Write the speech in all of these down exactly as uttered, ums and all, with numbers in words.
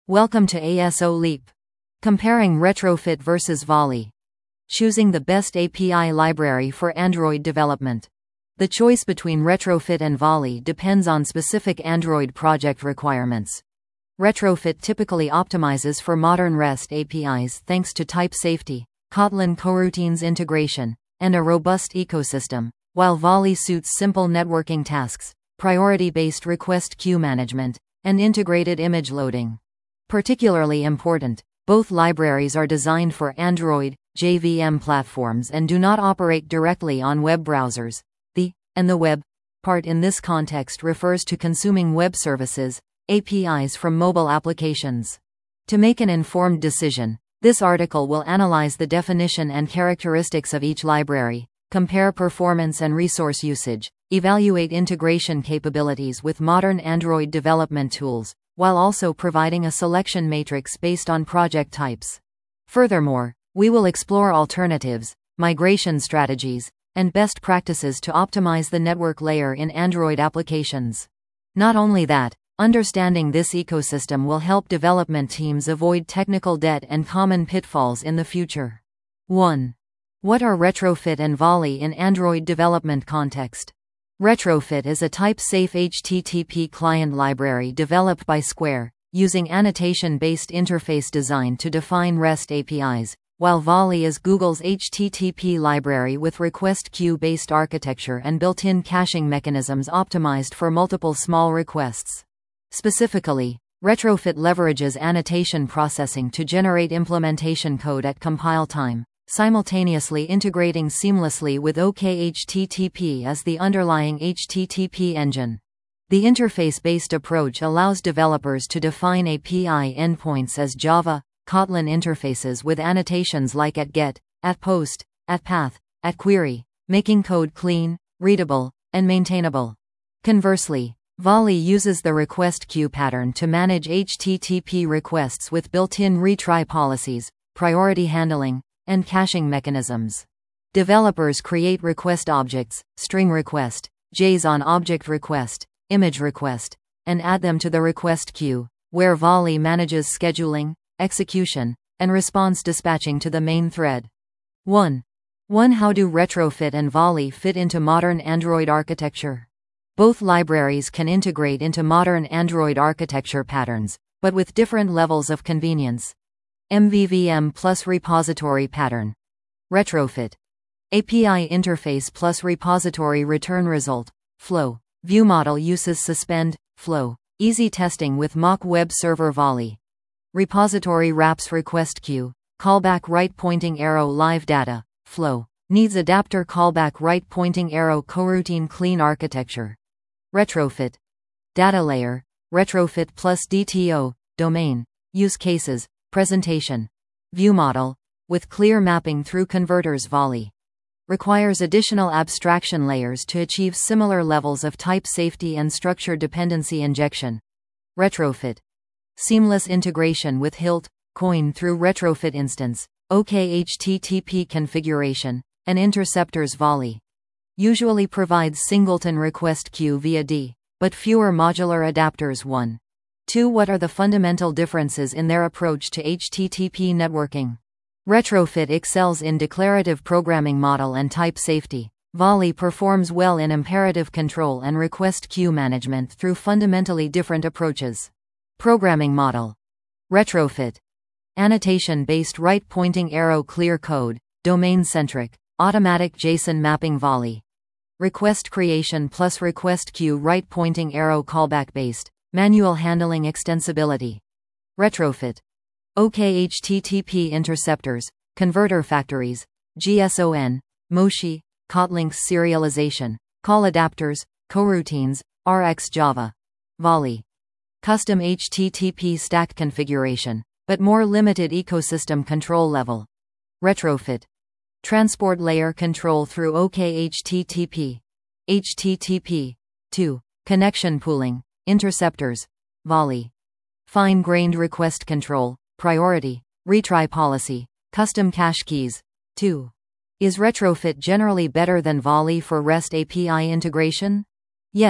Welcome to A S O Leap. Comparing Retrofit versus Volley. Choosing the best A P I library for Android development. The choice between Retrofit and Volley depends on specific Android project requirements. Retrofit typically optimizes for modern REST A P Is thanks to type safety, Kotlin coroutines integration, and a robust ecosystem, while Volley suits simple networking tasks, priority-based request queue management, and integrated image loading. Particularly important, both libraries are designed for Android, J V M platforms and do not operate directly on web browsers. The and the web part in this context refers to consuming web services, A P Is from mobile applications. To make an informed decision, this article will analyze the definition and characteristics of each library, compare performance and resource usage, evaluate integration capabilities with modern Android development tools, while also providing a selection matrix based on project types. Furthermore, we will explore alternatives, migration strategies, and best practices to optimize the network layer in Android applications. Not only that, understanding this ecosystem will help development teams avoid technical debt and common pitfalls in the future. one. What are Retrofit and Volley in Android development context? Retrofit is a type-safe H T T P client library developed by Square, using annotation-based interface design to define REST A P Is, while Volley is Google's H T T P library with request queue-based architecture and built-in caching mechanisms optimized for multiple small requests. Specifically, Retrofit leverages annotation processing to generate implementation code at compile time, simultaneously integrating seamlessly with O K H T T P as the underlying H T T P engine. The interface-based approach allows developers to define A P I endpoints as Java, Kotlin interfaces with annotations like at get, at post, at path, at query, making code clean, readable, and maintainable. Conversely, Volley uses the request queue pattern to manage H T T P requests with built-in retry policies, priority handling, and caching mechanisms. Developers create request objects, string request, JSON object request, image request, and add them to the request queue, where Volley manages scheduling, execution, and response dispatching to the main thread. one. one How do Retrofit and Volley fit into modern Android architecture? Both libraries can integrate into modern Android architecture patterns, but with different levels of convenience. M V V M plus repository pattern. Retrofit. A P I interface plus repository return result, flow. ViewModel uses suspend, flow. Easy testing with mock web server Volley. Repository wraps request queue, callback right pointing arrow live data, flow. Needs adapter callback right pointing arrow coroutine clean architecture. Retrofit. Data layer, Retrofit plus D T O, domain, use cases, presentation. ViewModel, with clear mapping through converters Volley. Requires additional abstraction layers to achieve similar levels of type safety and structure dependency injection. Retrofit. Seamless integration with Hilt, Coin through Retrofit instance, O K H T T P configuration, and interceptors Volley. Usually provides singleton request queue via D, but fewer modular adapters. one. two What are the fundamental differences in their approach to H T T P networking? Retrofit excels in declarative programming model and type safety. Volley performs well in imperative control and request queue management through fundamentally different approaches. Programming model. Retrofit. Annotation-based right pointing arrow clear code, domain-centric, automatic JSON mapping Volley. Request creation plus request queue right pointing arrow callback based, manual handling extensibility. Retrofit. O K H T T P interceptors, converter factories, G S O N, Moshi, Kotlinks serialization, call adapters, coroutines, R X Java. Volley. Custom H T T P stack configuration, but more limited ecosystem control level. Retrofit. Transport layer control through O K H T T P. H T T P. two. Connection pooling, interceptors. Volley. Fine-grained request control, priority, retry policy, custom cache keys. two. Is Retrofit generally better than Volley for REST A P I integration? Yes,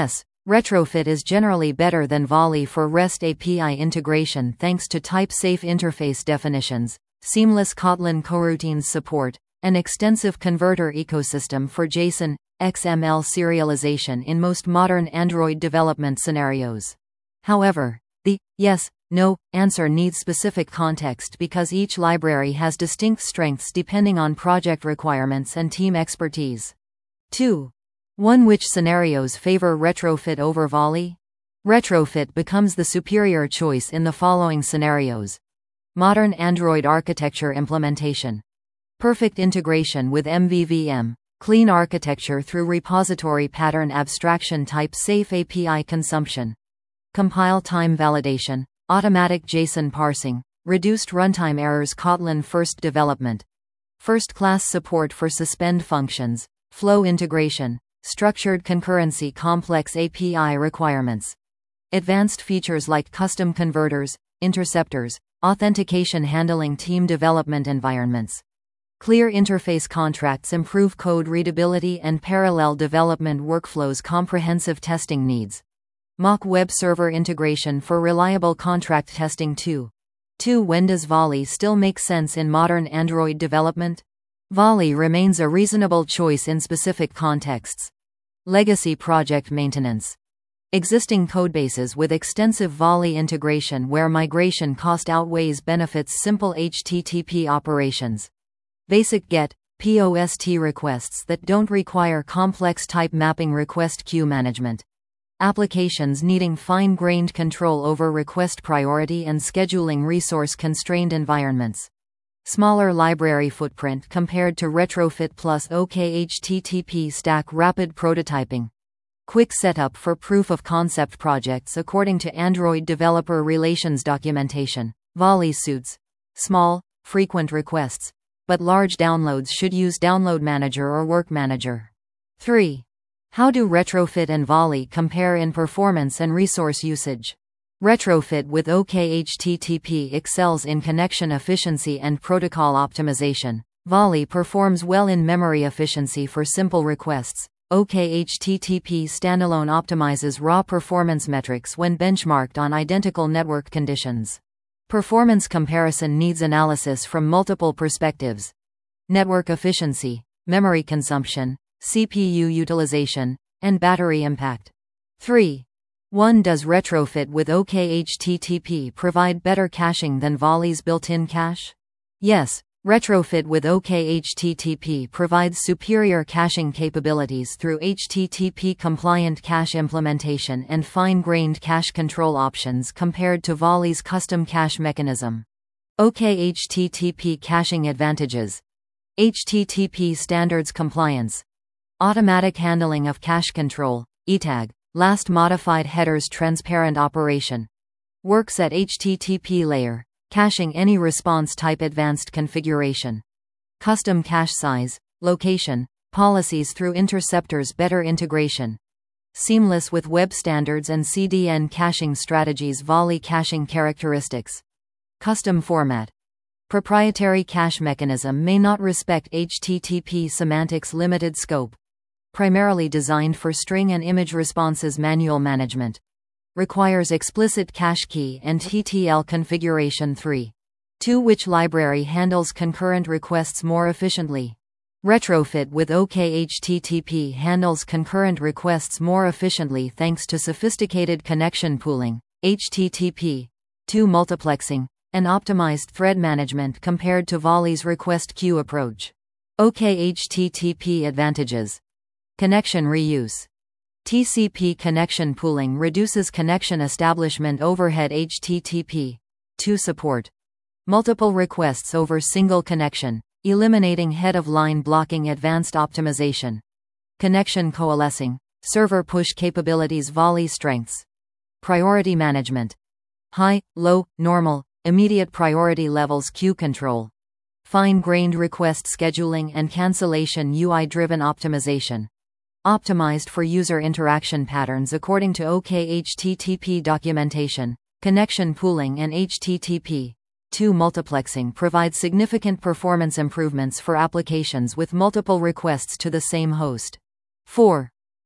Retrofit is generally better than Volley for REST A P I integration thanks to type-safe interface definitions, seamless Kotlin coroutines support, and extensive converter ecosystem for JSON, X M L serialization in most modern Android development scenarios. However, the yes, no answer needs specific context because each library has distinct strengths depending on project requirements and team expertise. two. one. Which scenarios favor retrofit over Volley? Retrofit becomes the superior choice in the following scenarios. Modern Android architecture implementation. Perfect integration with M V V M. Clean architecture through repository pattern abstraction type safe A P I consumption. Compile time validation. Automatic JSON parsing. Reduced runtime errors Kotlin first development. First-class support for suspend functions. Flow integration. Structured concurrency complex A P I requirements. Advanced features like custom converters, interceptors, authentication handling team development environments. Clear interface contracts improve code readability and parallel development workflows comprehensive testing needs. Mock web server integration for reliable contract testing two. two. When does Volley still make sense in modern Android development? Volley remains a reasonable choice in specific contexts. Legacy project maintenance. Existing codebases with extensive Volley integration where migration cost outweighs benefits simple H T T P operations. Basic GET, POST requests that don't require complex type mapping request queue management. Applications needing fine-grained control over request priority and scheduling resource-constrained environments. Smaller library footprint compared to Retrofit plus OK H T T P stack rapid prototyping. Quick setup for proof-of-concept projects according to Android Developer Relations documentation. Volley suits small, frequent requests, but large downloads should use Download Manager or Work Manager. three. How do Retrofit and Volley compare in performance and resource usage? Retrofit with OK H T T P excels in connection efficiency and protocol optimization. Volley performs well in memory efficiency for simple requests. OK H T T P standalone optimizes raw performance metrics when benchmarked on identical network conditions. Performance comparison needs analysis from multiple perspectives. Network efficiency, memory consumption, C P U utilization, and battery impact. three. one. Does Retrofit with OK H T T P provide better caching than Volley's built-in cache? Yes, Retrofit with OK H T T P provides superior caching capabilities through H T T P-compliant cache implementation and fine-grained cache control options compared to Volley's custom cache mechanism. OK H T T P caching advantages. H T T P standards compliance. Automatic handling of cache control, E TAG, last modified headers transparent operation. Works at H T T P layer, caching any response type advanced configuration. Custom cache size, location, policies through interceptors better integration. Seamless with web standards and C D N caching strategies Volley caching characteristics. Custom format. Proprietary cache mechanism may not respect H T T P semantics limited scope. Primarily designed for string and image responses manual management. Requires explicit cache key and T T L configuration three. two. Which library handles concurrent requests more efficiently? Retrofit with OK H T T P handles concurrent requests more efficiently thanks to sophisticated connection pooling, H T T P two multiplexing, and optimized thread management compared to Volley's request queue approach. OK H T T P advantages. Connection reuse. T C P connection pooling reduces connection establishment overhead. H T T P two support. Multiple requests over single connection, eliminating head-of-line blocking. Advanced optimization. Connection coalescing, server push capabilities. Volley strengths. Priority management. High, low, normal, immediate priority levels. Queue control. Fine-grained request scheduling and cancellation. U I-driven optimization. Optimized for user interaction patterns according to OK H T T P documentation. Connection pooling and H T T P two multiplexing provides significant performance improvements for applications with multiple requests to the same host. four.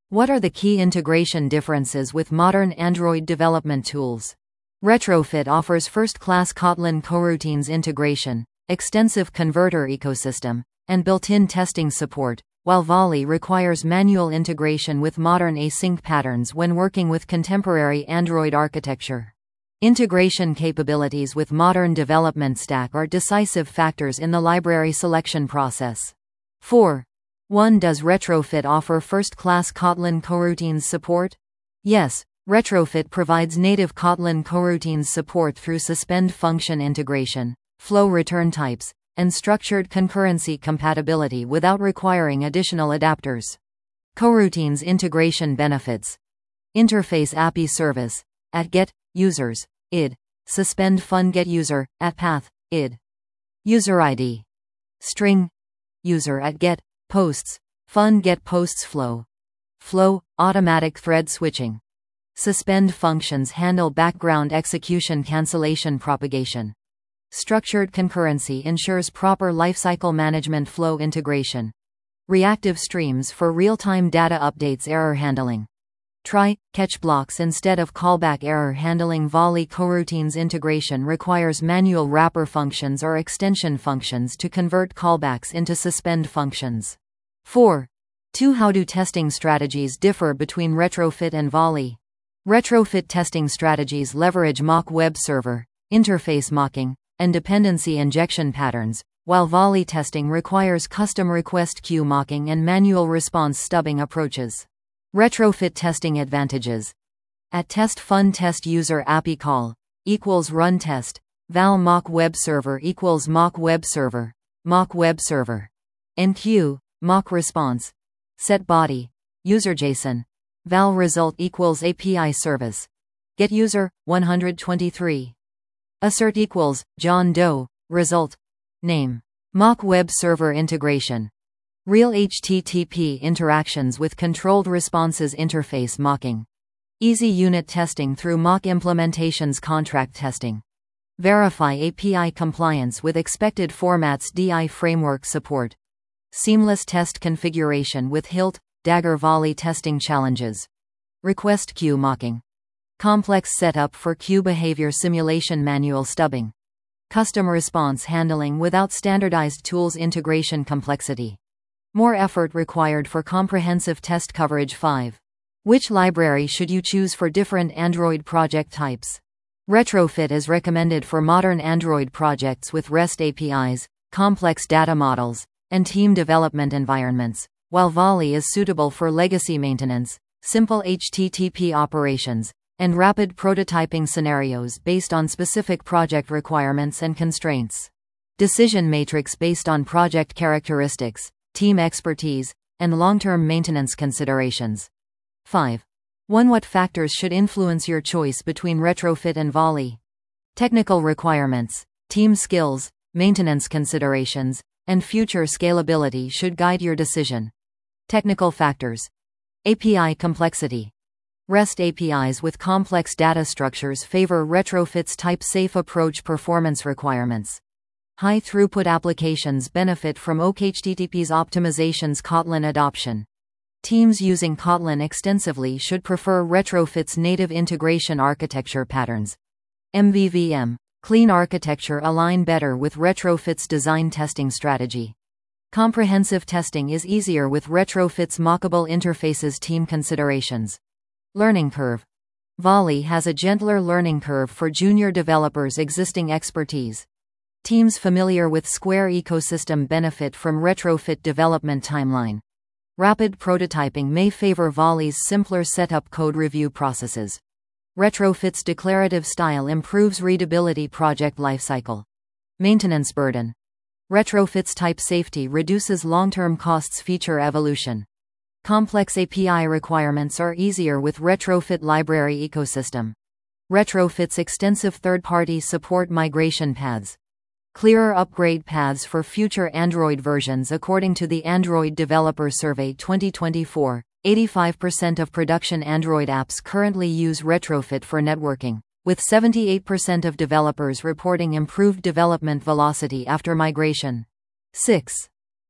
What are the key integration differences with modern Android development tools? Retrofit offers first-class Kotlin coroutines integration, extensive converter ecosystem, and built-in testing support, while Volley requires manual integration with modern async patterns when working with contemporary Android architecture. Integration capabilities with modern development stack are decisive factors in the library selection process. four. one. Does Retrofit offer first-class Kotlin coroutines support? Yes, Retrofit provides native Kotlin coroutines support through suspend function integration, flow return types, and structured concurrency compatibility without requiring additional adapters. Coroutines integration benefits. Interface A P I service at get users id suspend fun get user at path id user I D string user at get posts fun get posts flow flow automatic thread switching. Suspend functions handle background execution cancellation propagation. Structured concurrency ensures proper lifecycle management flow integration. Reactive streams for real-time data updates error handling. Try, catch blocks instead of callback error handling. Volley coroutines integration requires manual wrapper functions or extension functions to convert callbacks into suspend functions. four. two. How do testing strategies differ between Retrofit and Volley? Retrofit testing strategies leverage mock web server, interface mocking, and dependency injection patterns, while Volley testing requires custom request queue mocking and manual response stubbing approaches. Retrofit testing advantages. At test fun test user A P I call equals run test, val mock web server equals mock web server, mock web server. Enqueue, mock response. Set body, user JSON, val result equals A P I service. Get user, one hundred twenty-three. Assert equals, John Doe, result. Name. Mock web server integration. Real H T T P interactions with controlled responses interface mocking. Easy unit testing through mock implementations contract testing. Verify A P I compliance with expected formats D I framework support. Seamless test configuration with Hilt, Dagger Volley testing challenges. Request queue mocking. Complex setup for queue behavior simulation manual stubbing. Custom response handling without standardized tools integration complexity. More effort required for comprehensive test coverage. five. Which library should you choose for different Android project types? Retrofit is recommended for modern Android projects with REST A P Is, complex data models, and team development environments, while Volley is suitable for legacy maintenance, simple H T T P operations, and rapid prototyping scenarios based on specific project requirements and constraints. Decision matrix based on project characteristics, team expertise, and long-term maintenance considerations. five. one. What factors should influence your choice between Retrofit and Volley? Technical requirements, team skills, maintenance considerations, and future scalability should guide your decision. Technical factors. A P I complexity. REST A P Is with complex data structures favor Retrofit's type-safe approach. Performance requirements. High-throughput applications benefit from O K H T T P's optimizations. Kotlin adoption. Teams using Kotlin extensively should prefer Retrofit's native integration architecture patterns. M V V M. Clean architecture align better with Retrofit's design testing strategy. Comprehensive testing is easier with Retrofit's mockable interfaces. Team considerations. Learning curve. Volley has a gentler learning curve for junior developers. Existing expertise. Teams familiar with Square ecosystem benefit from Retrofit development timeline. Rapid prototyping may favor Volley's simpler setup code review processes. Retrofit's declarative style improves readability. Project lifecycle. Maintenance burden. Retrofit's type safety reduces long-term costs. Feature evolution. Complex A P I requirements are easier with Retrofit library ecosystem. Retrofit's extensive third-party support migration paths. Clearer upgrade paths for future Android versions. According to the Android Developer Survey twenty twenty-four, eighty-five percent of production Android apps currently use Retrofit for networking, with seventy-eight percent of developers reporting improved development velocity after migration. six.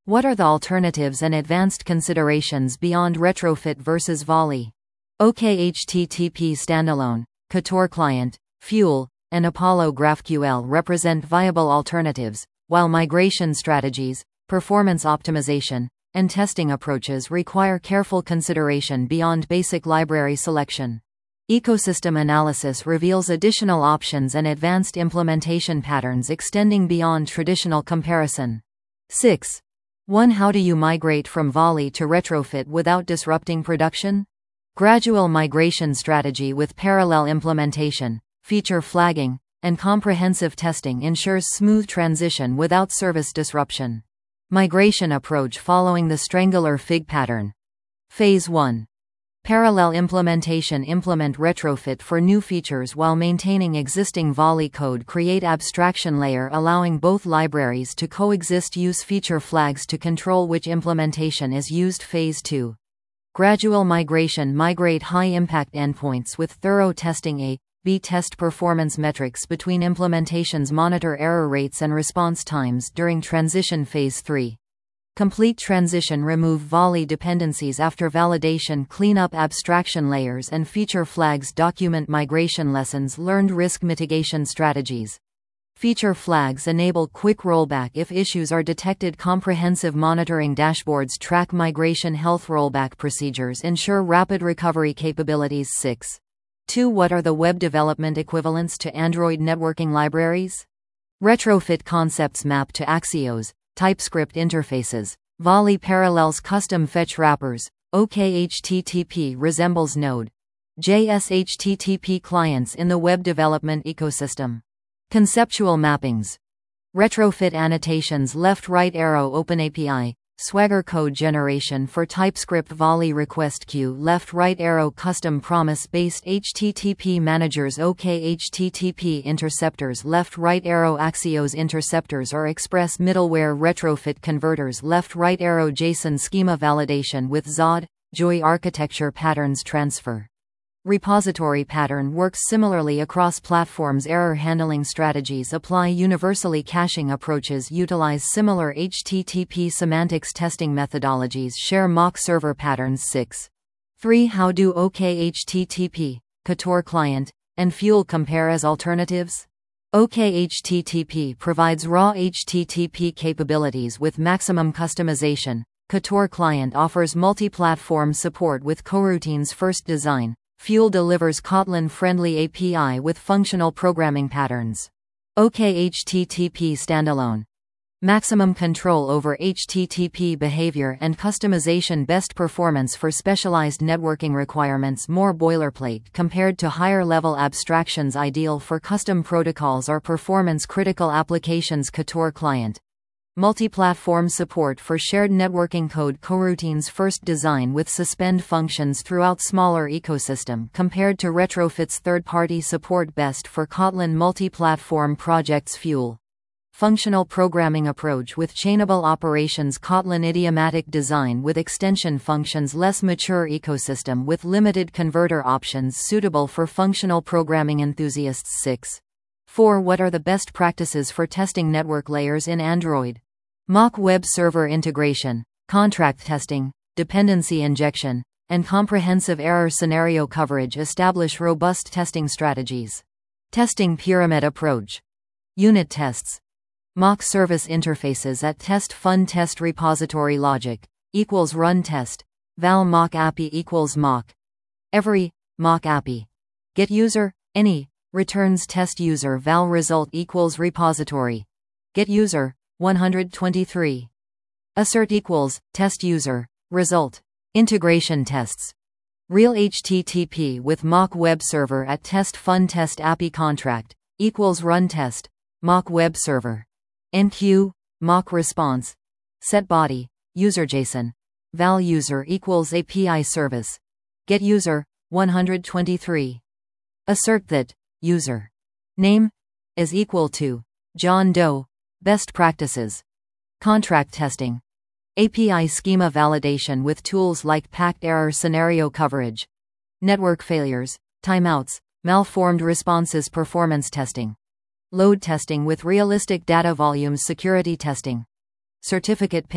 What are the alternatives and advanced considerations beyond retrofit versus Volley? O K H T T P Standalone, Ktor Client, Fuel, and Apollo GraphQL represent viable alternatives, while migration strategies, performance optimization, and testing approaches require careful consideration beyond basic library selection. Ecosystem analysis reveals additional options and advanced implementation patterns extending beyond traditional comparison. six. one. How do you migrate from Volley to retrofit without disrupting production? Gradual migration strategy with parallel implementation, feature flagging, and comprehensive testing ensures smooth transition without service disruption. Migration approach following the Strangler Fig pattern. Phase one. Parallel implementation. Implement retrofit for new features while maintaining existing Volley code. Create abstraction layer allowing both libraries to coexist. Use feature flags to control which implementation is used. Phase two. Gradual migration. Migrate high-impact endpoints with thorough testing. A B test performance metrics between implementations. Monitor error rates and response times during transition. Phase three. Complete transition. Remove Volley dependencies after validation. Clean up abstraction layers and feature flags. Document migration lessons learned. Risk mitigation strategies. Feature flags enable quick rollback if issues are detected. Comprehensive monitoring dashboards track migration health. Rollback procedures ensure rapid recovery capabilities. six. two. What are the web development equivalents to Android networking libraries? Retrofit concepts map to Axios, TypeScript interfaces. Volley parallels custom fetch wrappers. O K H T T P resembles Node. J S H T T P clients in the web development ecosystem. Conceptual mappings. Retrofit annotations. Left-right arrow. OpenAPI. Swagger code generation for TypeScript. Volley request queue. Left-right arrow. Custom promise-based H T T P managers. O K H T T P interceptors. Left-right arrow. Axios interceptors or Express middleware. Retrofit converters. Left-right arrow. JSON schema validation with Zod, Joy architecture. Patterns transfer. Repository pattern works similarly across platforms. Error handling strategies apply universally. Caching approaches utilize similar H T T P semantics. Testing methodologies share mock server patterns. six. three. How do O K H T T P, Ktor Client, and Fuel compare as alternatives? O K H T T P provides raw H T T P capabilities with maximum customization. Ktor Client offers multi-platform support with coroutines first design. Fuel delivers Kotlin-friendly A P I with functional programming patterns. O K H T T P standalone. Maximum control over H T T P behavior and customization. Best performance for specialized networking requirements. More boilerplate compared to higher-level abstractions. Ideal for custom protocols or performance-critical applications. Ktor Client. Multi-platform support for shared networking code. Coroutines first design with suspend functions throughout smaller ecosystem compared to retrofits. Third-party support best for Kotlin multi-platform projects. Fuel. Functional programming approach with chainable operations. Kotlin idiomatic design with extension functions. Less mature ecosystem with limited converter options suitable for functional programming enthusiasts. six. four. What are the best practices for testing network layers in Android? Mock web server integration, contract testing, dependency injection, and comprehensive error scenario coverage establish robust testing strategies. Testing pyramid approach. Unit tests. Mock service interfaces at test fun test repository logic equals run test. Val mock A P I equals mock. Every mock A P I. Get user any returns test user val result equals repository. Get user one hundred twenty-three. Assert equals test user result. Integration tests. Real H T T P with mock web server at test fun test A P I contract equals run test mock web server. N Q mock response. Set body user JSON val user equals A P I service. Get user one hundred twenty-three. Assert that user name is equal to John Doe. Best practices. Contract testing. A P I schema validation with tools like packed error scenario coverage. Network failures, timeouts, malformed responses. Performance testing. Load testing with realistic data volumes. Security testing. Certificate pinning.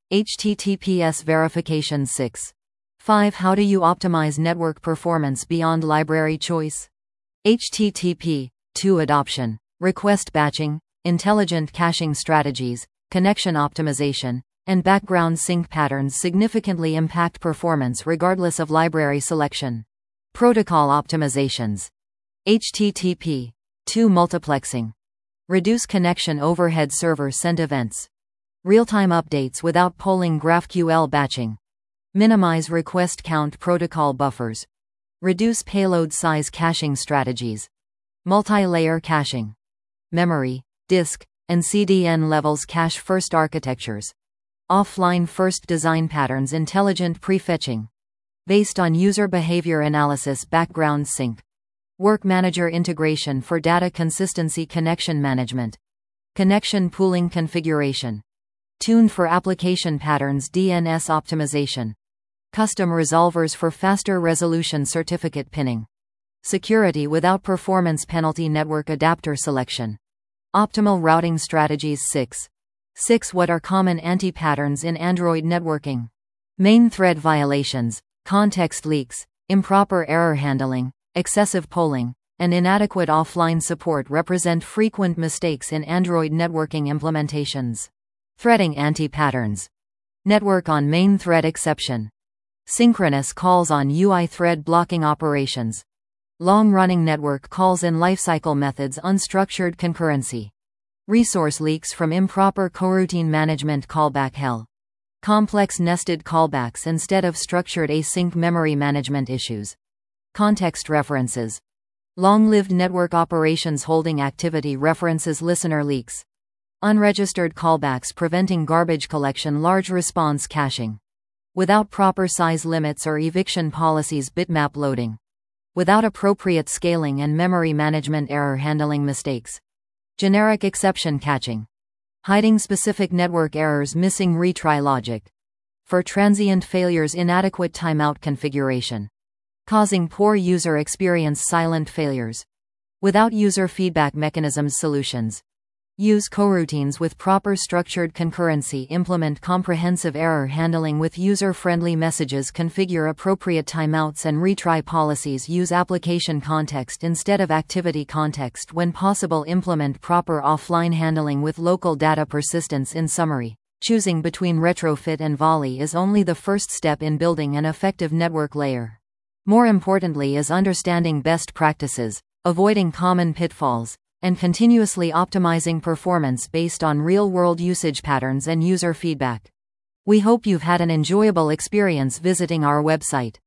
H T T P S verification. Six. five. How do you optimize network performance beyond library choice? H T T P two. Adoption, request batching, intelligent caching strategies, connection optimization, and background sync patterns significantly impact performance regardless of library selection. Protocol optimizations. H T T P two. Multiplexing. Reduce connection overhead, server sent events. Real-time updates without polling, GraphQL batching. Minimize request count, protocol buffers. Reduce payload size, caching strategies. Multi-layer caching. Memory, disk, and C D N levels, cache first architectures. Offline first design patterns, intelligent prefetching. Based on user behavior analysis, background sync. Work manager integration for data consistency, connection management. Connection pooling configuration. Tuned for application patterns, D N S optimization. Custom resolvers for faster resolution, certificate pinning. Security without performance penalty, network adapter selection. Optimal routing strategies. Six. six. What are common anti-patterns in Android networking? Main thread violations, context leaks, improper error handling, excessive polling, and inadequate offline support represent frequent mistakes in Android networking implementations. Threading anti-patterns. Network on main thread exception. Synchronous calls on U I thread blocking operations. Long-running network calls in lifecycle methods, unstructured concurrency. Resource leaks from improper coroutine management, callback hell. Complex nested callbacks instead of structured async memory management issues. Context references. Long-lived network operations holding activity references, listener leaks. Unregistered callbacks preventing garbage collection, large response caching. Without proper size limits or eviction policies, bitmap loading. Without appropriate scaling and memory management, error handling mistakes. Generic exception catching. Hiding specific network errors, missing retry logic. For transient failures, inadequate timeout configuration. Causing poor user experience, silent failures. Without user feedback mechanisms, solutions. Use coroutines with proper structured concurrency. Implement comprehensive error handling with user-friendly messages. Configure appropriate timeouts and retry policies. Use application context instead of activity context when possible. Implement proper offline handling with local data persistence. In summary, choosing between retrofit and volley is only the first step in building an effective network layer. More importantly is understanding best practices, avoiding common pitfalls, and continuously optimizing performance based on real-world usage patterns and user feedback. We hope you've had an enjoyable experience visiting our website.